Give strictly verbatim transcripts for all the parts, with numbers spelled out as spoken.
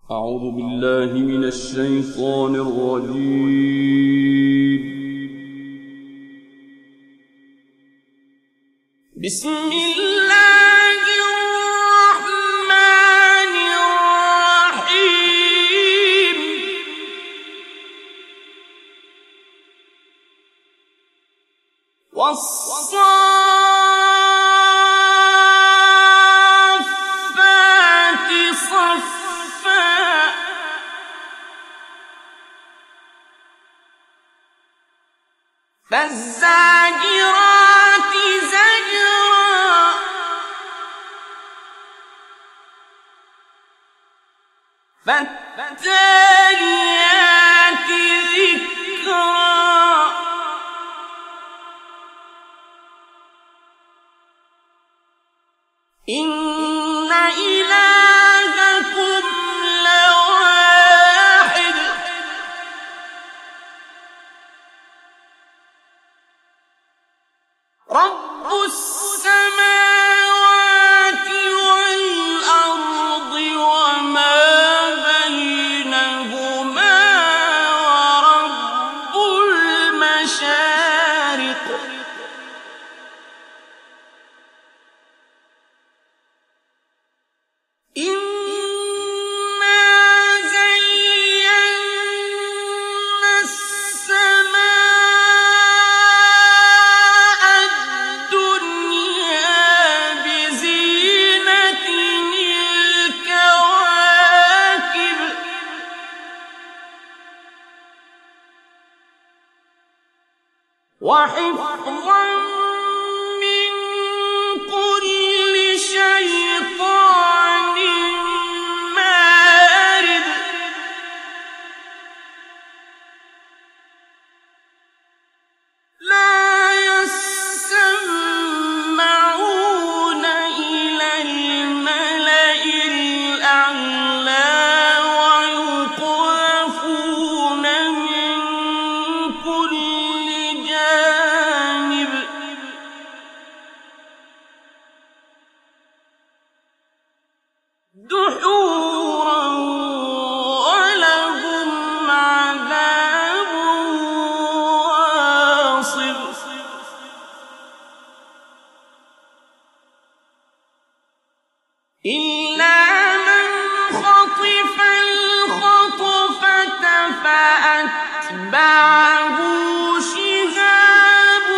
أعوذ بالله من الشيطان الرجيم. بسم الله الرحمن الرحيم. والصافات صفا فالزاجرات زجرا فالتاليات ذكرا إن إلهكم لواحد رب السماوات والأرض وما بينهما ورب المشارق إنا زينا السماء الدنيا بزينة الكواكب وحفظا من كل شيطان مارد لا يسمعون إلى الملأ الأعلى ويقذفون من كل جانب دحورا ولهم عذاب واصب إلا من خطف الخطفة فأتبعه شهاب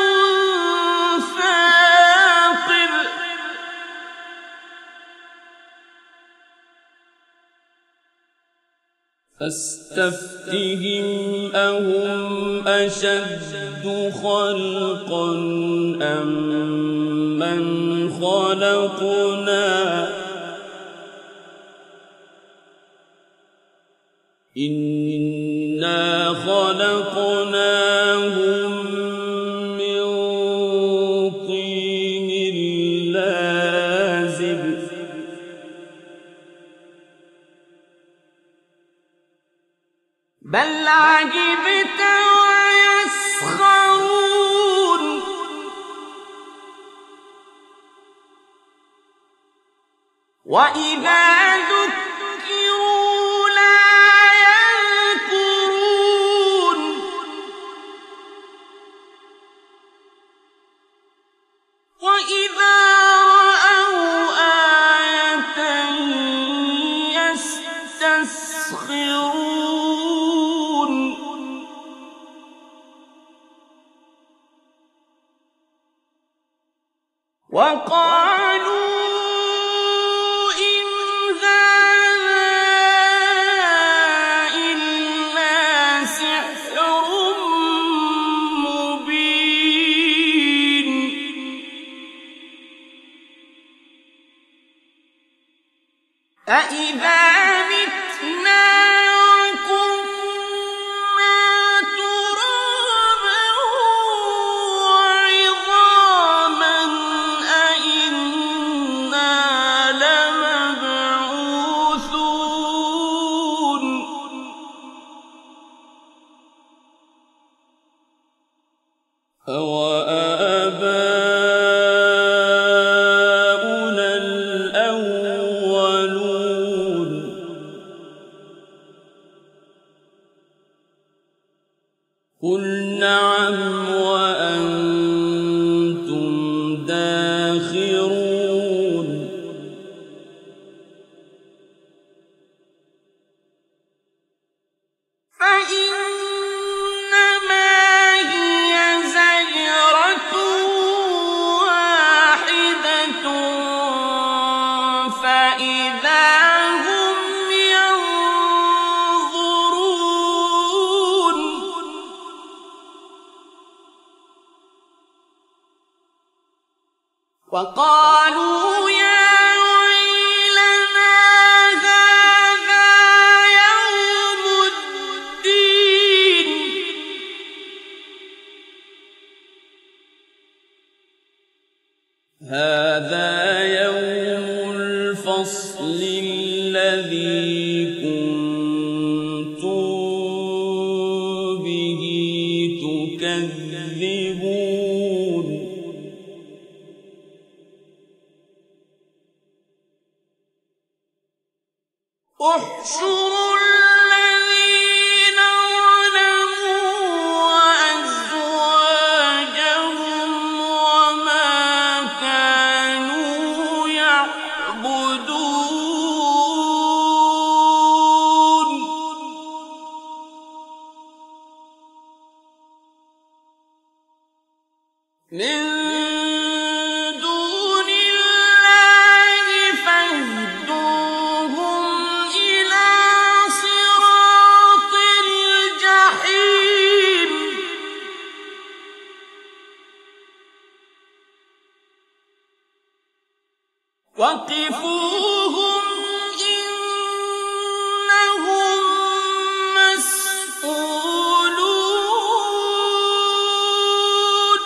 ثاقب فاستفتهم أهم أشد خلقا أم من خلقنا إنا خلقناهم من طين لازب بل عجبت ويسخرون وإذا ذكروا لا يذكرون وإذا رأوا آية يستسخرون وقالوا إن هذا إلا سحر مبين أإذا متنا وكنا ترابا وعظاما أإنا لمبعوثون أوآباؤنا الأولون قُلْ نَعَمْ وَأَنْتُمْ دَاخِرُونَ فإنما هي زجرة واحدة فإذا هم ينظرون وقالوا يا ويلنا هذا يوم الدين هذا يوم الفصل الذي كنتم به تكذبون احشروا الذين ظلموا وأزواجهم وما كانوا يعبدون من دون الله فاهدوهم إلى صراط الجحيم وقفوهم إنهم مسئولون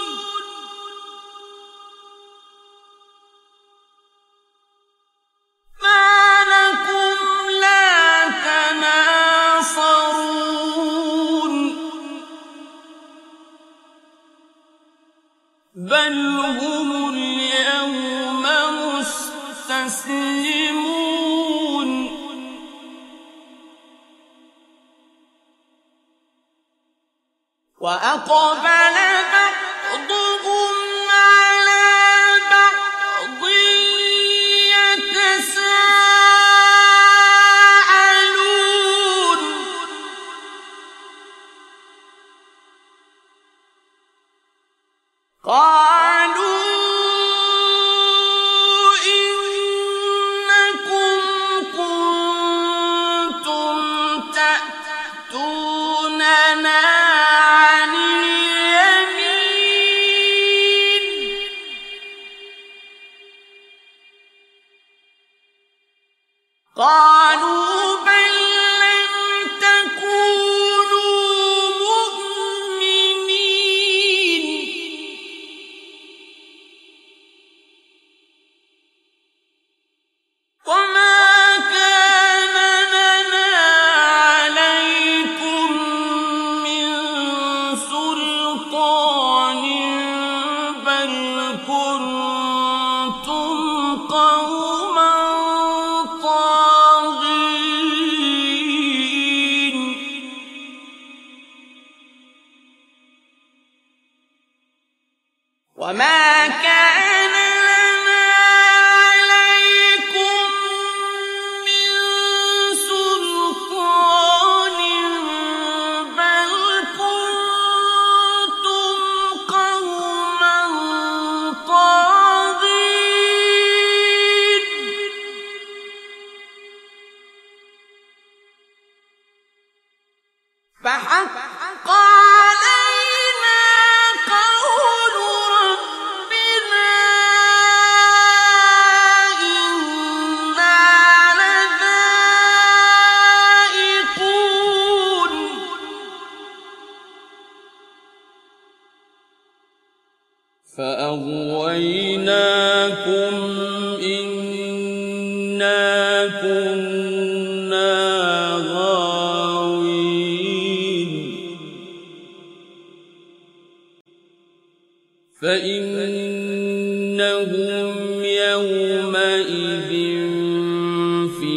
ما لكم لا تناصرون بل هم اليوم مستسلمون وأقبل بعضهم على بعض يتساءلون قالوا إنكم كنتم تأتوننا عن اليمين قالوا بل لم تكونوا مؤمنين وما كان لنا عليكم من سلطان بل كنتم قوما طاغين وما كان لنا عليكم من سلطان بل كنتم قوما طاغين فحق علينا قول ربنا إنا لذائقون فأغويناكم إنا كنا غاوين فإنهم يومئذ في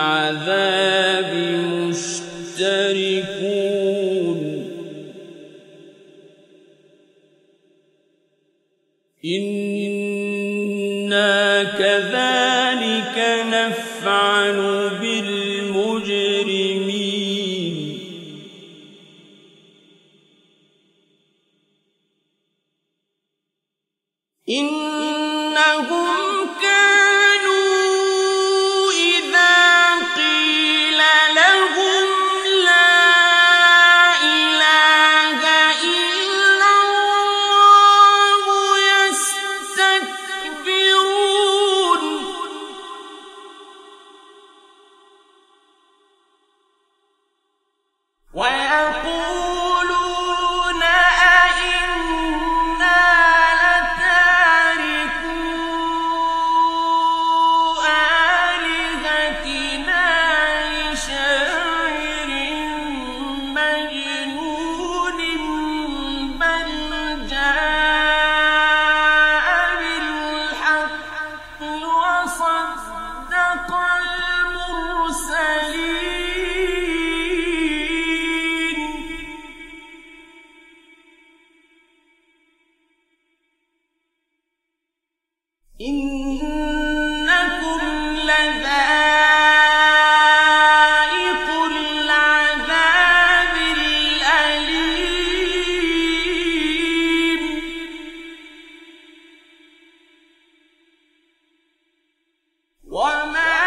العذاب مشتركون نفعل بالمجرمين إنهم كانوا إذا قيل لهم لا إله إلا الله يستكبرون ويقولون أئنا لتاركو آلهتنا لشاعر مجنون بل جاء بالحق وصدق المرسلين إنكم لذائق العذاب الأليم وما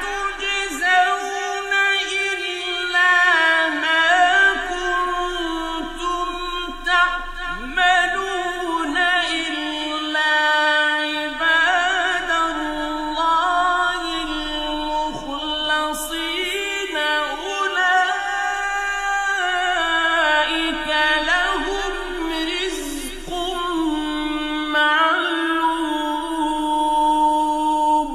تجزون إلا ما كنتم تعملون إلا عباد الله المخلصين أولئك لهم رزق معلوم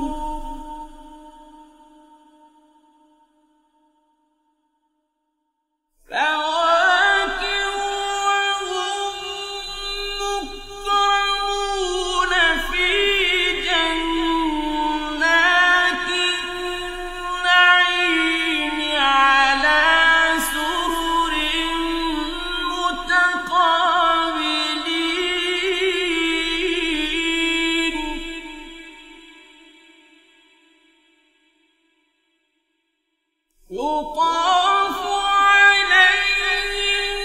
فواكه وهم مكرمون في جنات النعيم على سرر متقابلين يطاف عليهم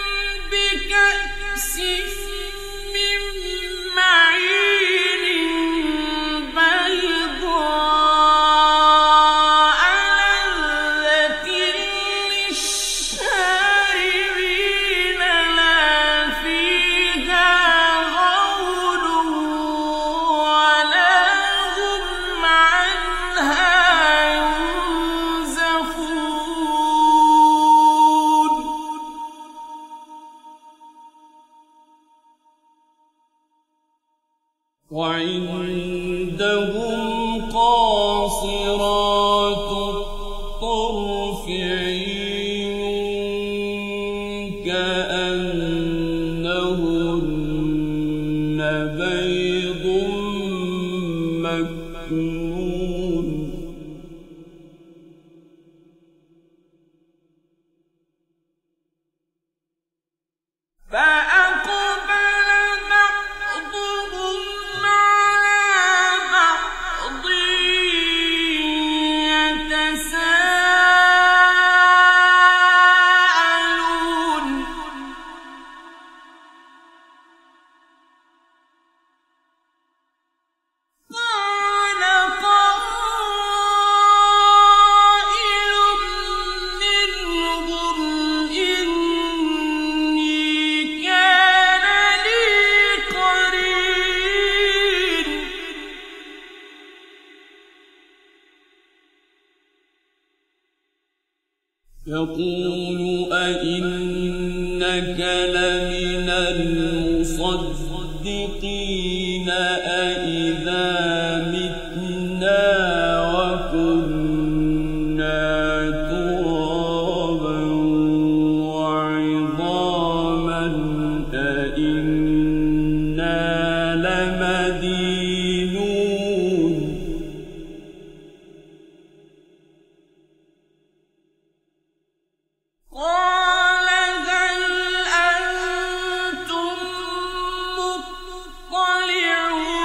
بكأس من معين بيضاء لذة للشاربين لا فيها غول ولا هم عنها ينزفون وعندهم قاصرات الطرف عين كأنهن بيض مكنون فأقبل بعضهم على بعض يتساءلون قال قائل منهم إني كان لي قرين يقول أئنك لمن المصدقين أئذا متنا وكنا ترابا وعظاما أئنا لمدينون قال هل أنتم مطلعون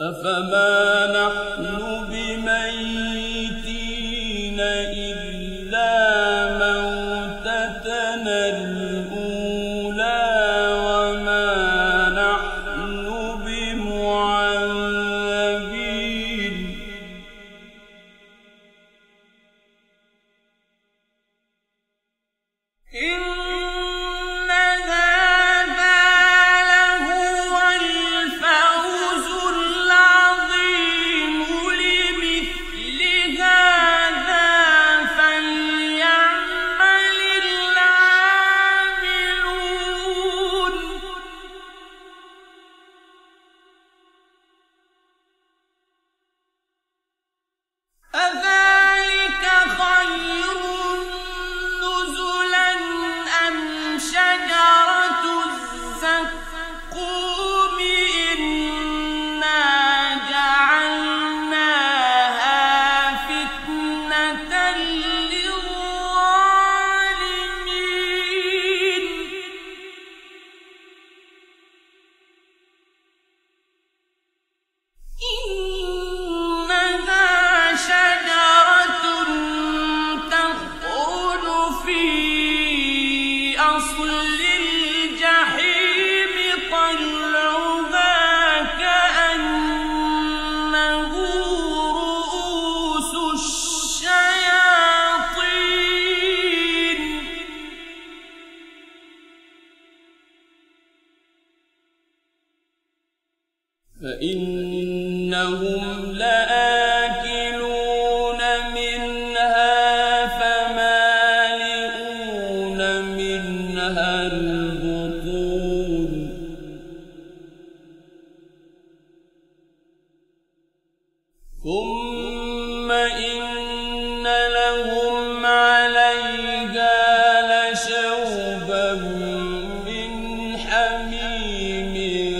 أفما نحن بميتين إلا موتتنا الأولى وما نحن بمعذبين إن أذلك خير نزلا أم شجرة الزقوم إنا جعلناها فتنة للظالمين أصل الجحيم طلعها كأنه رؤوس الشياطين فإنهم لآكلون منها فمالئون منها البطون ثم إن لهم عليها لشوبا من حميم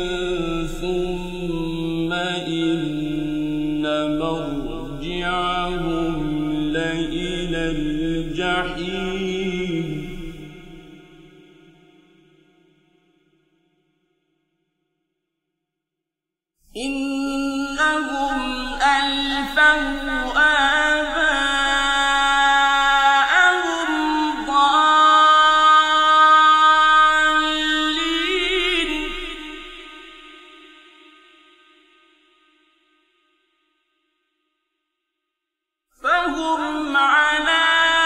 ثم إن مرجعهم لإلى الجحيم إنهم ألفوا آباءهم ضالين فهم على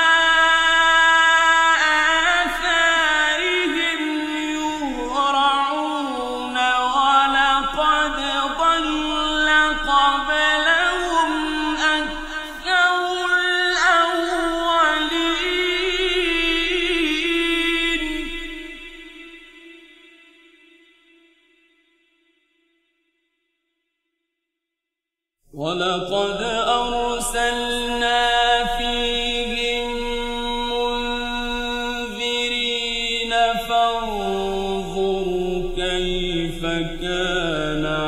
آثارهم يهرعون ولقد ضل قبلهم أكثر الأولين ولقد أرسلنا فيهم منذرين فانظر كيف كان